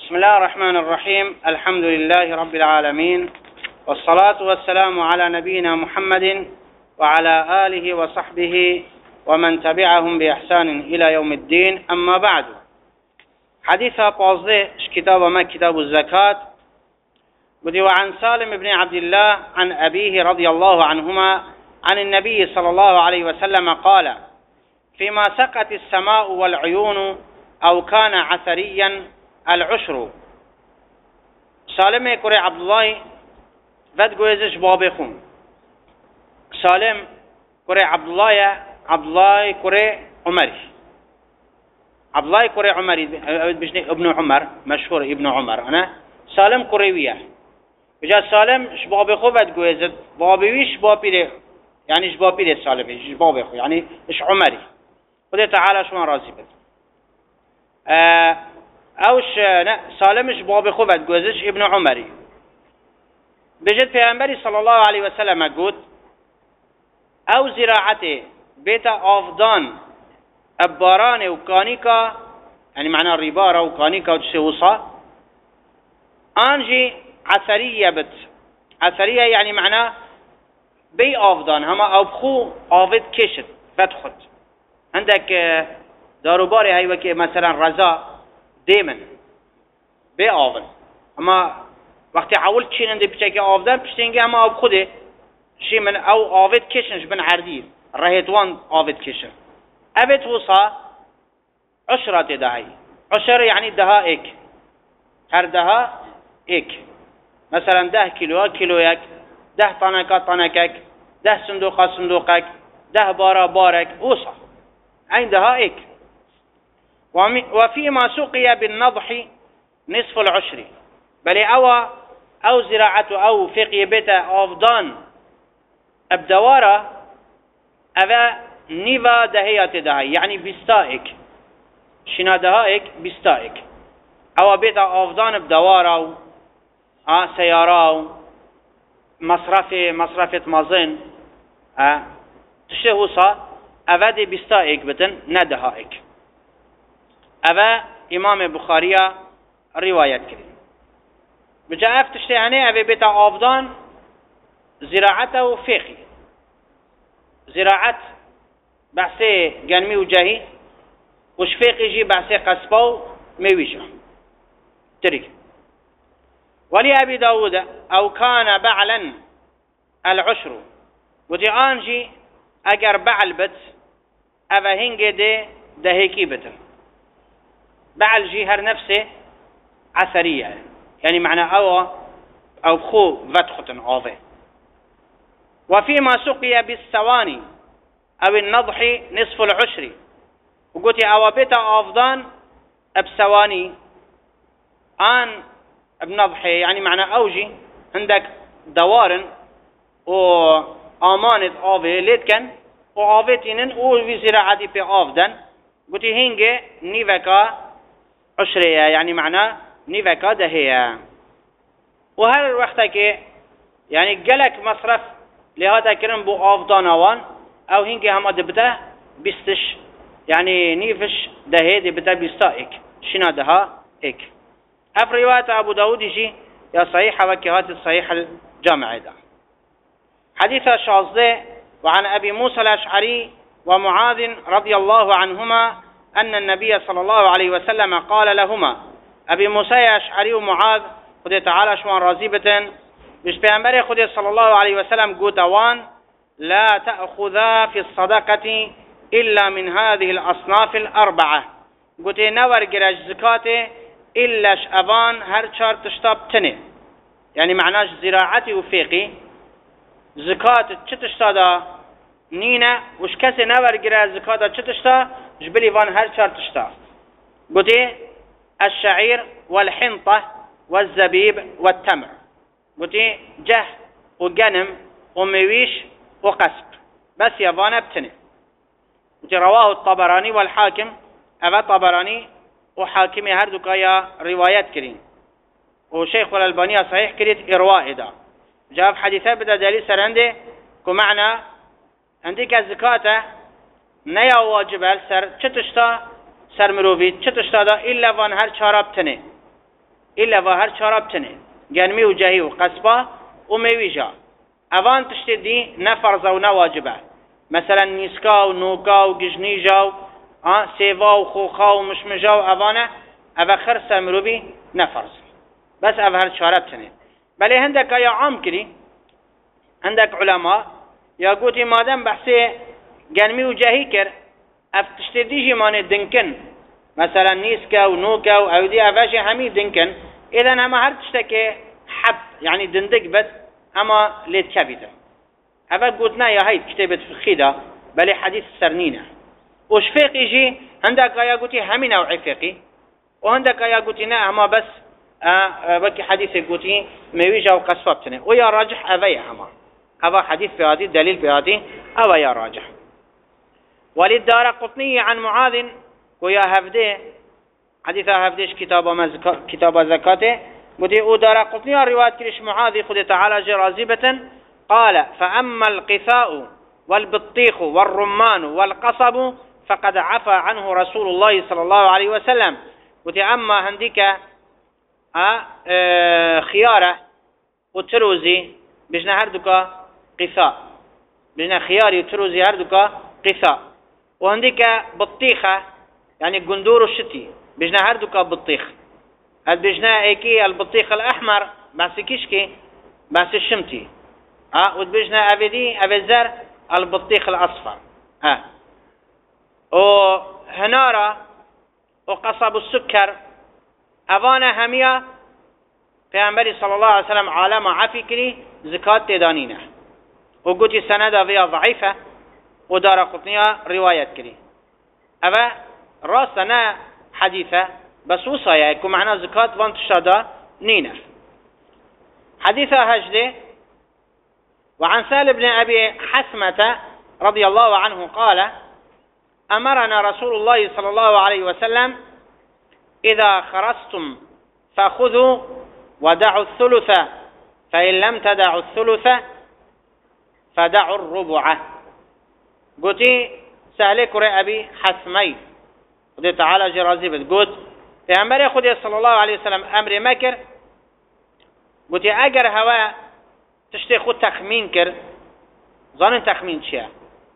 بسم الله الرحمن الرحيم. الحمد لله رب العالمين، والصلاة والسلام على نبينا محمد وعلى آله وصحبه ومن تبعهم بإحسان إلى يوم الدين. أما بعد، حديث بازده كتاب ما كتاب الزكاة. وعن سالم بن عبد الله عن أبيه رضي الله عنهما عن النبي صلى الله عليه وسلم قال: فيما سقت السماء والعيون أو كان عثريا العشر. سالم كري عبد الله ود گویزش باب خون. سالم كري عبد الله كري عمر. عبد الله كري عمر ابن عمر، مشهور ابن عمر. أنا سالم كري وياه. بجا سالم اش باب خو ود گویزد بابیش بابیره، يعني اش بابیره سالم اش باب خو، يعني اش عمري. خدا تعالى شما راضي بد. اوش سالمش باب خو ود گویزش ابن عمري. بجد پیامبری صلی الله علیه و سلم گفت: او زراعت بیت آفدان اباران و کانیکا، يعني معنى الربارة و کانیکا و تشوصا انجي عثرية بت. عثرية يعني معناه بي آفدان هما او بخو آفد كشت بدخد. عندك داروباري هاي وكي مثلا رزا ديمن بي آفن، اما وقتی عول چین اند بچه آفدن پشتینگی همه آب خوده شی من او آفد کشنش بن عردی رهتوان آفد کشن. ابد وصا عشرات دهی. عشر يعني دهائك، هر دها ایک. مثلا 10 کیلو کیلویک، 10 طنکک، 10 صندوقک، 10 بارك وصا عين دهائك. وفيما سقي بالنضح نصف العشر. بل او زراعة او فقه بيت آفدان ابدوارة او نيفا دهيات دهي، يعني بستائك شنا دهائك بستائك. او بيت آفدان ابدوارة سيارة مصرفة مازن تشهوصا او دي بستائك بتن ندهائك. او امام بخارية رواية كريم. بجا افتشته يعني اوه بيت آفدان زراعته و فقه. زراعت بحثي جنمي و جهي، وش فقه جي بحثي قصبه و ميويشه تريك. ولي أبي داود أو كان بعلا العشر. ودي آنجي اگر بعل بت اوه هنگه ده هيكي بتن. بعل جي هر نفسه عثرية، يعني معنى او بخو فتحة عاضي. وفيما سقي بالثواني او النضح نصف العشر. وقلت او بيت آفدان بثواني ان بنضح، يعني معنى اوجي عندك دوارن و امانت آوه ليتكن و آوهتينن و زراعتي بي آفدن. قلت هنگه نيفكا عشرية، يعني معنى نيفكا دهية. وهر الوقت که يعني جلك مصرف لهذا كرم بو آفدانوان او هنگه هما دبته بستش، يعني نيفش دهي دبته بستائك شنا دها اك. اف رواية ابو داود جي يا صحيحة وكهات الصحيح الجامع ده. حديث شازده. وعن ابي موسى الاشعري ومعاذ رضي الله عنهما ان النبي صلى الله عليه وسلم قال لهما. ابي موسى الاشعري ومعاذ خدا تعالى شوان راضي بتن مش پیامبر خدا صلى الله عليه وسلم قوتوان: لا تأخذا في الصدقة إلا من هذه الأصناف الأربعة. قلت نور جرج زكاة إلا شأبان هر چار تشتاب تنه، يعني معناش زراعتي وفقي زكاة چتشتا نينا وش كسي نور جرج زكاة چتشتا جبلي وان هر چار تشتا. قلت الشعير والحنطة والزبيب والتمر. قلت جه وجنم ومويش وقسب بس يفانا بتنه. قلت رواه الطبراني والحاكم. أبا طبراني وحاكمي هردو كايا روايات كرين، وشيخ الألباني صحيح كريت إرواء دا. جاء في حديثة بدا دليل سر عنده كمعنى عندك الزكاة نيا واجب سر چتشتا سر مروفيد چتشتا دا إلا وان هر چارا بتنه. إلا ظهر شراب تنه جنمي وجهي وقصبة وميويجا أفان تشتدي نفرز ونواجبه مثلا نيسكا ونوكا وججنيجا سيفا وخوخا ومشمجا وأفانا أفا خرسة مروبي نفرز بس أفهر شراب تنه بل عندك يا عام كري عندك علماء يا قوتي مادام بحثي جنمي وجهي كر افتشتديجي ماني دنكن مثلا نيسكا ونوكا وأودي أفاشي همي دنكن إذا أما هر تشتكي حب يعني دندق بس أما ليت كبيدة أفا قلتنا يا هاي كتابة فقهيدة بل حديث السرنينة وش فقه يجي عندك يا قوتي همي نوع فقهي وعندك يا قوتي نا أما بس بكي حديث قوتي ميويجا وقصفابتنا ويا راجح أفايا هما أفا حديث في هذه دليل في هذه أفايا راجح وللدارقطني عن معاذ ويا هفده حديث هفدش كتاب زكاته قلت ودارقطني رواية كريش معاذ خذ تعالى جرازبة قال فأما القثاء والبطيخ والرمان والقصب فقد عفى عنه رسول الله صلى الله عليه وسلم قلت أما هنديك خيارة وتروزي بجنا هردك قثاء بجنا خياري وتروزي هردك قثاء وهنديك بطيخة يعني قندور الشتي بجنا هردك بطيخ بجنا ايكي البطيخ الأحمر بس كيشكي بس الشمتي وبجنا أبدي أبزر البطيخ الأصفر وهنارة وقصب السكر أفانا همية پیامبری صلى الله عليه وسلم عالم عفي كري زكاة تدانينه وقلت سند فيها ضعيفة ودار قطنية رواية كري أفا راسنا حديثة بس وصايا يكون معنا زكاة وانتشادا نينه حديثة هجده وعن سال بن أبي حسمة رضي الله عنه قال أمرنا رسول الله صلى الله عليه وسلم إذا خرستم فخذوا ودعوا الثلث فإن لم تدعوا الثلث فدعوا الربع قلت سهلك أبي حسمي قلت تعالى جرازي قلت في أمر خدي صلى الله عليه وسلم أمر مكر قلت أجر هوا تشتي خود تخمين كر ظن تخمين شيء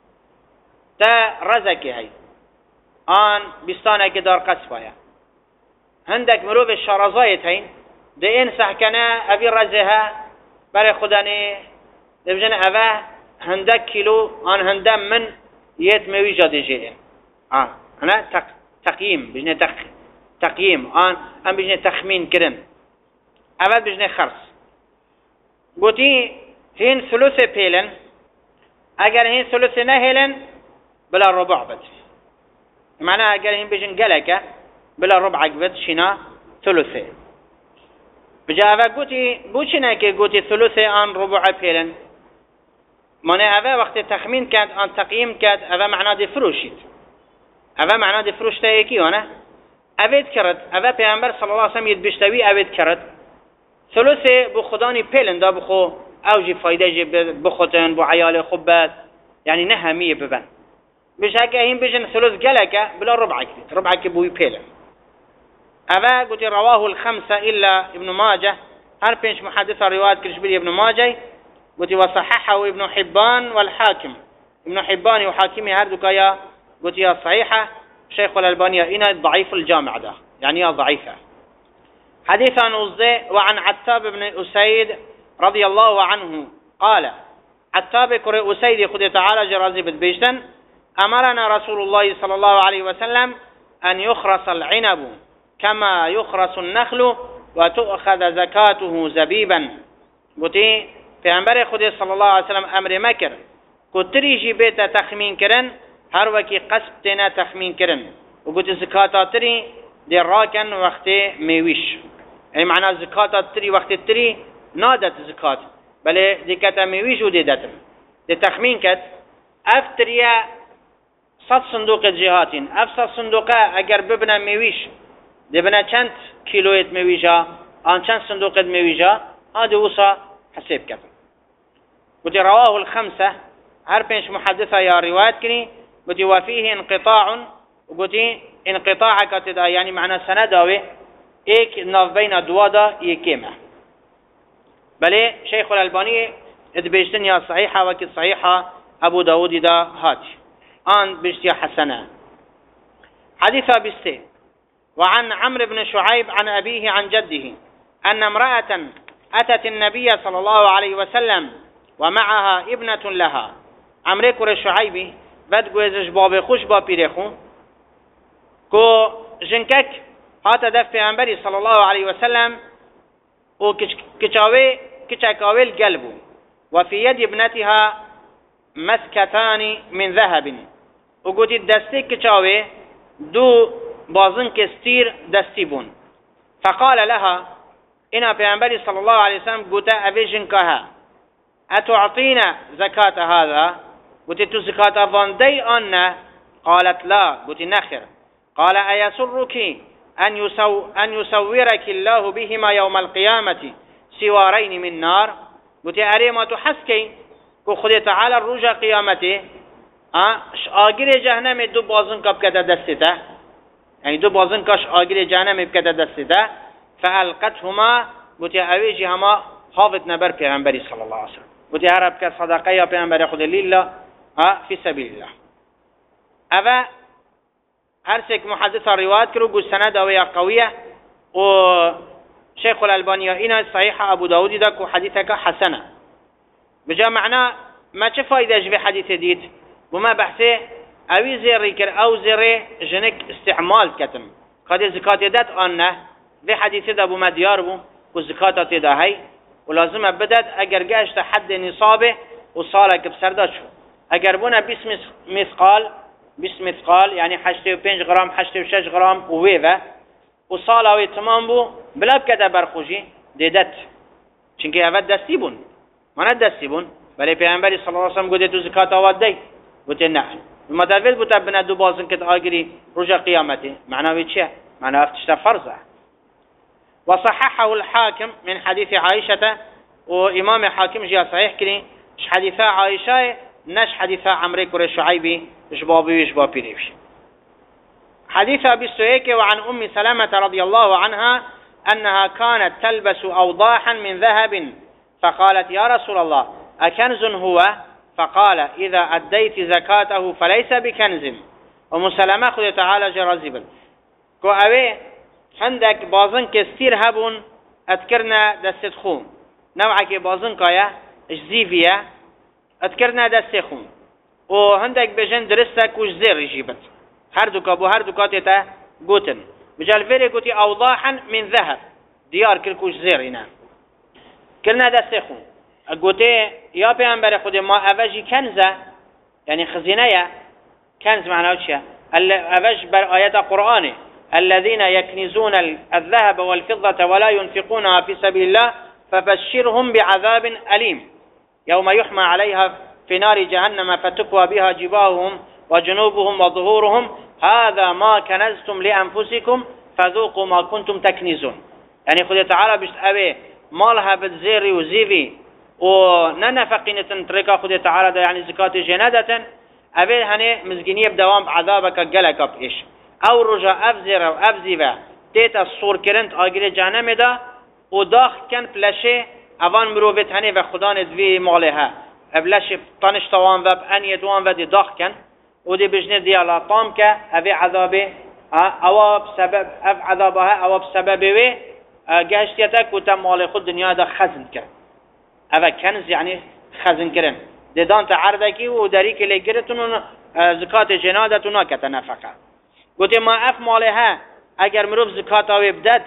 تا رزقي هاي آن بستانه كدار قصفايا عندك مروف الشرازايت هين ده إن سحكنا أبي رزها بري خداني دبجن أبا هندك كيلو آن هندم من يت موي جادي جيئن أنا تقييم بجنة تقييم آن بجنة تخمين كرن أبا بجنة خرص قلتي هين ثلث بيلن اگر هين ثلث نهيلن بلا ربع بد معناها اگر هين بيجن قلقة بلا ربع بد شنا ثلثة بجاء قلتي بوشنا كي قلتي ثلثة ان ربع بيلن معنى أفا وقت تخمين كانت ان تقييم كانت أفا معنى دي فروشيت أفا معنى دي فروش تايكي وانا أفيد كرد أفا پیغمبر صلى الله عليه وسلم يدبشتوي أفيد كرد ثلثه بو خداني پیلن دا بخو اوجي فايده جي بخوتن بو عيال خبات يعني نهمية ببن بشاكا هين بجن ثلث قلقة بلا ربعك بوي پیلن أفا قلت رواه الخمسة إلا ابن ماجه هر بينش محدثة رواية كرشبيلي ابن ماجه قلت وصححه ابن حبان والحاكم ابن حبان وحاكمي هردك يا قلت يا صحيحة شيخ الألباني إنا ضعيف الجامع ده يعني يا ضعيفة حديث عن وعن عتاب بن أسيد رضي الله عنه قال عتاب كري أسيد خذ تعالى جرازي بيجتن أمرنا رسول الله صلى الله عليه وسلم أن يخرس العنب كما يخرس النخل وتؤخذ زكاته زبيبا قلت في أنبر خذ صلى الله عليه وسلم أمر مكر كتريجي بيت تخمين كرن هر وكي قسب تنا تخمين كرن وقلت زكاة تري دي راكن وقت ميويش يعني معنى زكاة تري وقت تري نادت زكاة بل دي كتا ميويش ودي داتم دي تخمين كت افتريا 100 صندوق جهاتين 100 صندوقه اگر ببنا ميويش دي بنا چند كيلويت ميويجا آن چند صندوق ميويجا هذا وصا حساب كت قلت رواه الخمسة هر بينش محدثة يا روايات كني قلت وفيه انقطاع وقلت انقطاع كتدا يعني معنى سنداوي ایک ناف بین دوادا یکیمه. بله شیخ الالبانی ادبیشتن یا صحیحه وکی صحیحه ابو داود دا هاتی آن بشت یا حسنه. حديث بسته. وعن عمرو بن شعيب عن أبيه عن جده أن امرأة أتت النبي صلى الله عليه وسلم ومعها ابنة لها. عمرو كر شعيبي بد گوزش باب خوش با پیرخو کو جنكك هات دف پیغمبری صلى الله عليه وسلم و كچاويل قلبه وفي يد ابنتها مسكتان من ذهب وقلت الدستي كچاوي دو بازن كستير دستي بون. فقال لها إنا پیغمبری صلى الله عليه وسلم قلت أبي جنكها أتعطينا زكاة هذا؟ قلت تو زكاة فاندي أن؟ قالت لا. قلت نخر. قال أيسرك أن يسورك الله بهما يوم القيامة سوارين من نار؟ قلت أريما تحسكي كو خد تعالى الرجا قيامته آگیر جهنم دو بازن کب کده دسته يعني دو بازن کاش آگیر جهنم بکده دسته فالقتهما بوتی اویجی هما حافظ نبر پیغمبری صلی الله علیه وسلم بوتی هرب که صدقه یا پیغمبر خود لله في سبيل الله. اوه هر سيك محدث روایت کرو گو سند اوه قویه و شیخ الالبانی اینا صحیح ابو داودی دا کو حدیثك حسنه بجا معنا ما چه فایده جبه حدیث دید وما بحثه اوی زیری کر او زیری جنک استعمال کتم قد زکات داد آنه في حديث ابو مديار بو وزكاة تدا هي ولازم بدد اگر گشت حد نصابه وصالك بسرداد شو اگر بونا 20 مثقال يعني 85 غرام 86 غرام وويفا وصاله تمام بو بلا بكده برخوجي ديدت چونكه اول دستی بون مانا دستی بون بله پیغمبری صلی الله علیه وسلم گوده تو زکات آواد دی گوده نه مدرد بوده بنا دو بازن کت آگری رجا قیامته معناوی چیه؟ معناوی افتشتا فرزه. وصححه الحاكم من حديث عائشة وإمام حاكم جاء صحيح كري حديث عائشة نش حديث عمرو كر شعيبي جبابي وجبابي ريش. حديث أبي سويك وعن أم سلمة رضي الله عنها أنها كانت تلبس أوضاحا من ذهب فقالت يا رسول الله أكنز هو؟ فقال إذا أديت زكاته فليس بكنز. أم سلمة خذ تعالى جرازبل كو أوي عندك بازن كستير هبون أذكرنا دست خوم نوعك بازن كايا جزيفية أذكرنا دست خوم وعندك بجن درستك وجزير يجيبت هردوك أبو هردوكات يتا قوتن بجال فيري قوتي أوضاحا من ذهب ديار كلكو جزير هنا كلنا دست خوم قوتي يا بيعنبر خود ما أفجي كنزة يعني خزينية كنز معناه وشيا أفج بر آيات قرآنه الذين يكنزون الذهب والفضة ولا ينفقونها في سبيل الله فبشرهم بعذاب أليم يوم يحمى عليها في نار جهنم فتكوى بها جباههم وجنوبهم وظهورهم هذا ما كنزتم لأنفسكم فذوقوا ما كنتم تكنزون. يعني خذ تعالى بشت أبي مالها بتزيري وزيفي وننفقين تنتركا خذ تعالى يعني زكاة جنادة أبي هني مزجينية بدوام عذابك جلك بإيش او رجا افزر و افزیوه تیتا صور کرند آگیر جهنم دا و داخ کن پلشه اوان مروفت هنه و خدا ندوی ماله ها ابلش طانش توان و بانیت وان و دی داخ کن و دی بجنه دیالا طام که اوی عذابه او بسبب اف عذابها او بسبب وی گشتیتا کتا مال خود دنیا دا خزن کرد او کنز یعنی خزن کرن دیدان تا عردکی و داری که لگرتون زکات جنادتون نکتا نفقه قلت ما اف مالها اگر مروف زکات اوی بدد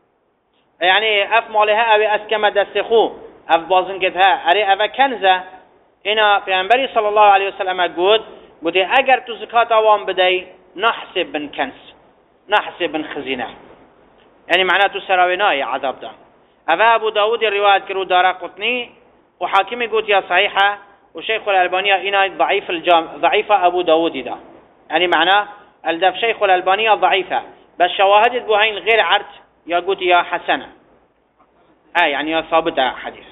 يعني اف مالها اوی اسکم دست خو اف بازن کتها اری او کنزه اینا پیغمبری صلی الله علیه وسلم قلت اگر تو زکات اوان بدهی نحسب بن کنز نحسب بن خزینه يعني معناته سراوینای عذاب ده. ابو داود الرواية كرو دار قطني وحاكمي قلت يا صحيحة وشيخ الألبانية إنا ضعيف أبو داود ده يعني معناه الدف شيخ الألبانية ضعيفة بس شواهد بوهين غير عرض يا قلت يا حسنة يعني يا ثابتة حديث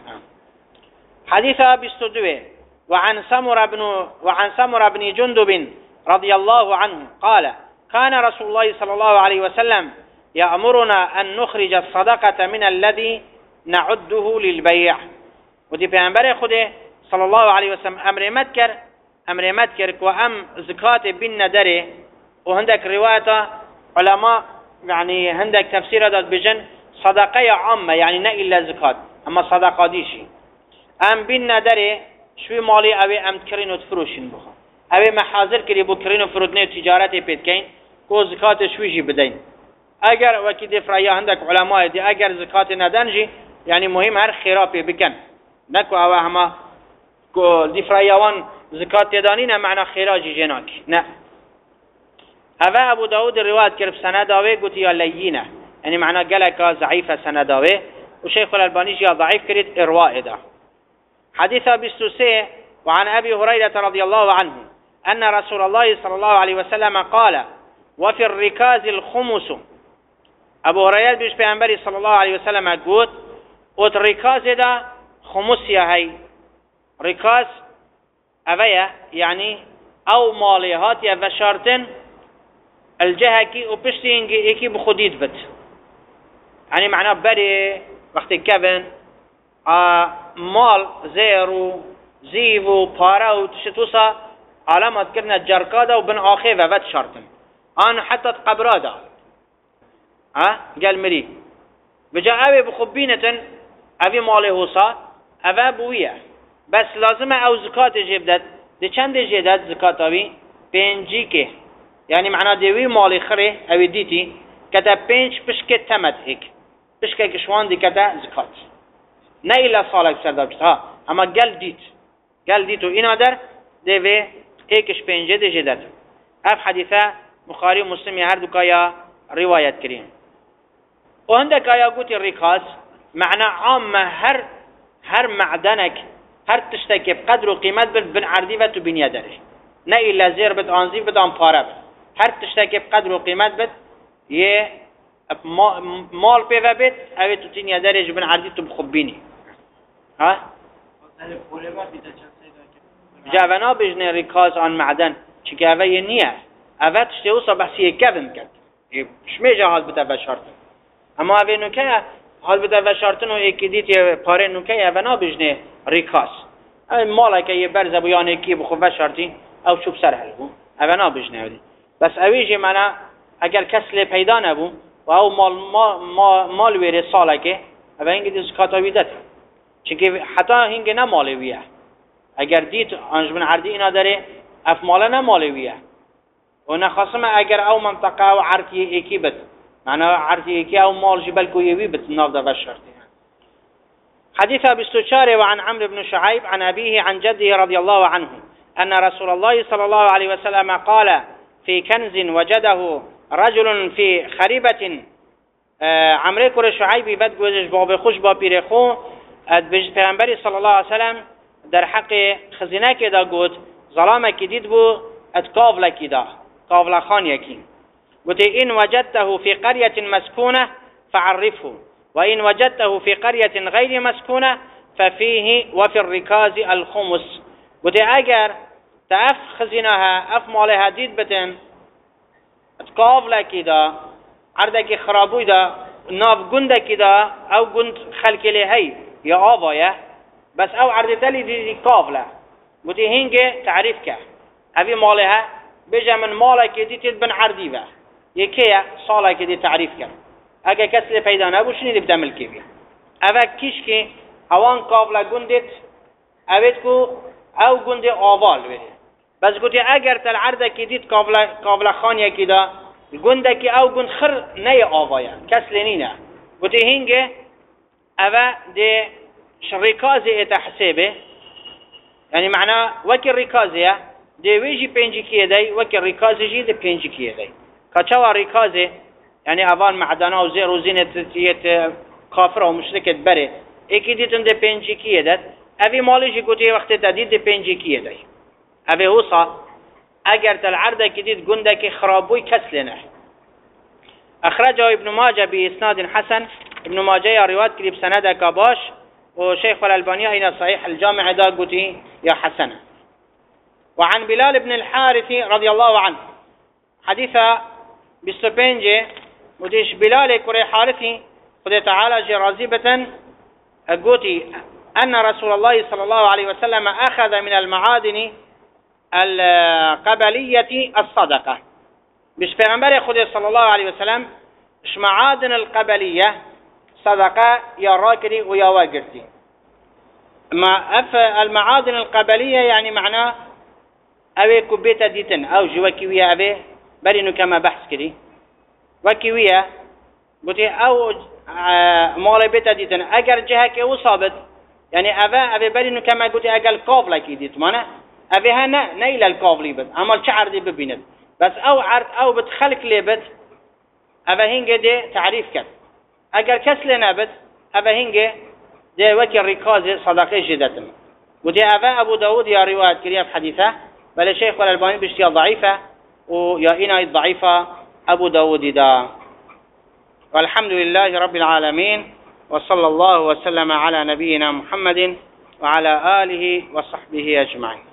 حديث أبي السدوي وعن سمر بن جندب رضي الله عنه قال كان رسول الله صلى الله عليه وسلم يأمرنا أن نخرج الصدقة من الذي نعده للبيع. ودي پیغمبر خود صلى الله عليه وسلم امر مد کرد و ام زکات بین نداره و هندک روایت علماء يعني هندك تفسير داد بجن صدقه عامه يعني نه الا زکات اما صدقه دیشی ام بین نداره شوی مالی اوی ام کرین و تفروشین بخوا اوی محاضر کری بو کرین و فرودنه تجارت پید کین کو زکات شوی جی بدین اگر وکی دفریا هندک علماء دی اگر زکات ندن جی يعني مهم هر خرابي بكن نكو او هما دفريوان زكاة دانين معنى خراج جناك نه هذا ابو داود الرواية كرب سنداوي قلت يا لينة يعني معنى قالك ضعيفة سنداوي وشيخ الألباني يا ضعيف كريت إرواء ده حديث بستوسي وعن أبي هريرة رضي الله عنه أن رسول الله صلى الله عليه وسلم قال وفي الركاز الخمس ابو هريرة بيش بيعنبري صلى الله عليه وسلم قلت وت ركاز ده خمس يا هي ركاز اویا يعني او ماليهات يا وشارتن الجهة كي وبشتي انكي بخديد بت يعني معناه بري وقت كابن مال زيرو زيفو بارا وتشتوسا علامات كرنا جركادا وبن آخي وفت شارتن آنو حتى قبرادا قال مري بجا اوي بخبينة اوي مالي هوسا اوه بوية بس لازمه او زکات جبدت ده چند جدت زکات اوی پنجی که یعنی معنا دوی مالی خره اوی دیتی کتا پنج پشک تمت هیک پشک کشوان دی کتا زکات نه ایلا سالک سردابشت ها اما گل دیت و اینا در دوی ایکش پنجه ده جدت اف حدیثه بخاری و مسلمی هر دوکایا روایت کریم و هندک آیا گوتی ریکاز معنا عام هر معدنك هر تشتكي بقدر وقيمت بن عردي و تو بنيا درش نه الا زير بد انزيف بد ان پاره هر تشتكي بقدر وقيمت بد يه مال بي و بد او تو تنيا درش بن عردي تو بخبيني ها جوانا بجنه ركاز عن معدن چكه اوه يه نيه اوه تشتي اوصا بحثي كذن كد شمي جهاز بده بشارت اما اوه نوكه حال بده و شرطن و یکی دیت پاره نوکه اوه نابجنه ریکاس مالا که یه برزه بیان یکی بخو و شرطی او چوب سر حل بو اوه نابجنه ودی بس اویجی منه اگر کسل پیدا نبو و او مال ویره ساله که اوه هنگی دی زکات آویدت چونکه حتی هنگی نه مال ویه اگر دیت انجمن عردی اینا داره اف ماله نه مال ویه و نخواستم اگر او منطقه و عرضی یکی بد معنى عرضي كي او مال جبل كويوي بتناف ده بشرتي حديث ابي استشاري وعن عمرو بن شعيب عن ابيه عن جده رضي الله عنه ان رسول الله صلى الله عليه وسلم قال في كنز وجده رجل في خريبة عمرو بن شعيب بد گوزش باب خوش با پیرخو پیغمبر صلى الله عليه وسلم در حق خزینه که دا گفت ظلامه که دید بو اتقاف کی دا قاف خان یکی قلت إن وجدته في قرية مسكونة فعرفه وإن وجدته في قرية غير مسكونة ففيه وفي الركاز الخمس قلت أجر تأف خزينها أف مالها ديد بتن اتقاف لكي دا عردك خرابوي دا ناف قندك دا أو قند خلق لهي يا آبايا بس أو عرد تلي دي قافلة قلت هنجي تعرفك أبي مالها بجا من مالك دي تدبن عردي با یکیه ساله که دی تعریف کرد اگه کسی پیدا نبوشه نیدی بده ملکی بیا اوه کیش که اوان قابل گندت اوید کو او گند آوال بده بس گوتی اگر تل عرده که دید قابل خان یکی دا گنده که او گند خر نه آوایا کسی نینه گوتی هنگه اوه دی رکازی اتحسیبه یعنی معنا وکی رکازیه دی ویجی پنجی کیه دی وکی رکازی جی دی پنجی کیه دی كتشوا ركازه يعني أوان معدنا وزير وزينة كافر ومشركة بري اكيد تند بينجي كيه دات أبي مالي جي قوتي وقت تديد بينجي كيه داي أبي هوصا أجر العرض كديد قندك خرابوي كسلنا أخرجه ابن ماجه بإسناد حسن ابن ماجه رواية كليب سند كباش وشيخ الألباني إلى صحيح الجامع دا قوتي يا حسن وعن بلال بن الحارث رضي الله عنه حديث 25 وديش بلال كري حارثي خد تعالى جرازي بتن قوتي أن رسول الله صلى الله عليه وسلم أخذ من المعادن القبلية الصدقة. مش پیغمبر خود صلى الله عليه وسلم مش معادن القبلية صدقة يا راكري ويا واقرتي. ما المعادن القبلية يعني معناه أبي كبيتة ديتن أو جواكيوية أبي برينو كما بحث كري وكيوية قلت أو مال بيتا ديتن أجر جهك وصابت يعني أبي برينو كما قلت أجل كافلا كي ديت مانا أبي هنا نيل الكافلي بس عمل شعر دي ببينت بس أو عرض أو بتخلق لبت أبي هنجي دي تعريف كت أجر كسل نبت أبي هنجي دي وكي الركاز صدقة جدتم قلت أبو داود يا رواية كريم حديثة بل الشيخ والألباني بشتيا ضعيفة ويا إنا الضعيفة أبو داود دا. والحمد لله رب العالمين وصلى الله وسلم على نبينا محمد وعلى آله وصحبه أجمعين.